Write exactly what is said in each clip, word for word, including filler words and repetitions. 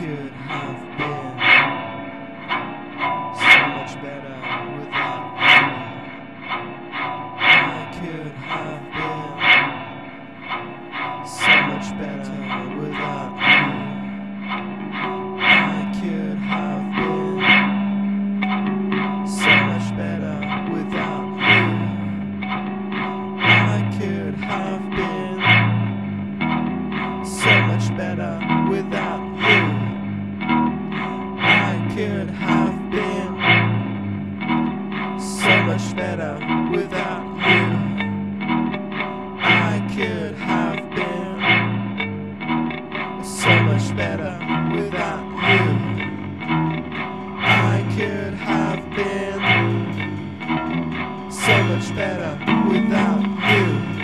could have been so much better without you. I could have been so much better without you. I could have been so much better without you. I could have been so much better without you. I could have been so much better without you. I could have been so much better without you. I could have been so much better without you.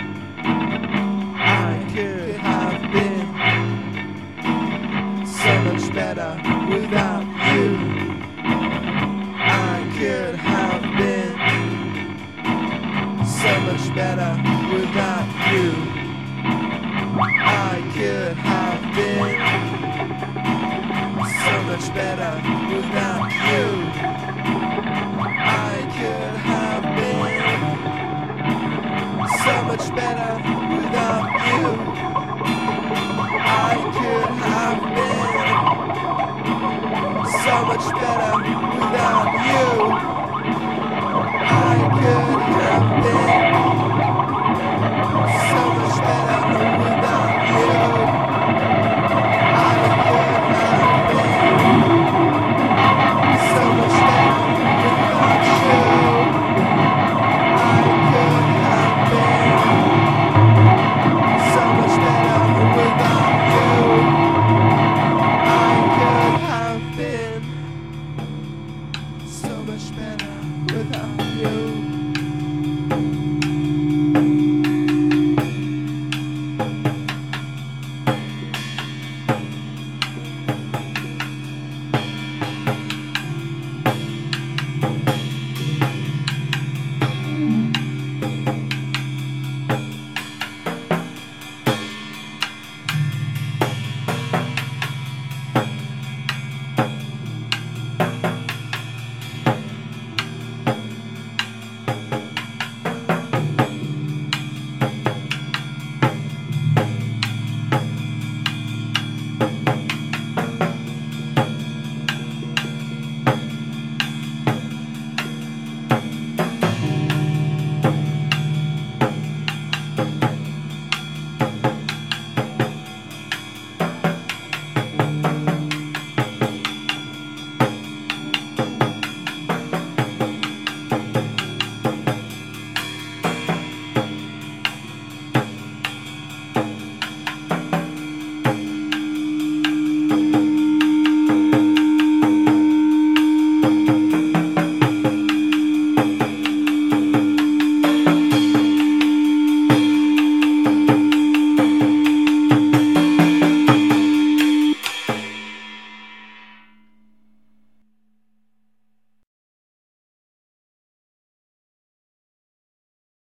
I could have been so much better without you. I could have been so much better without you. I could have been so much better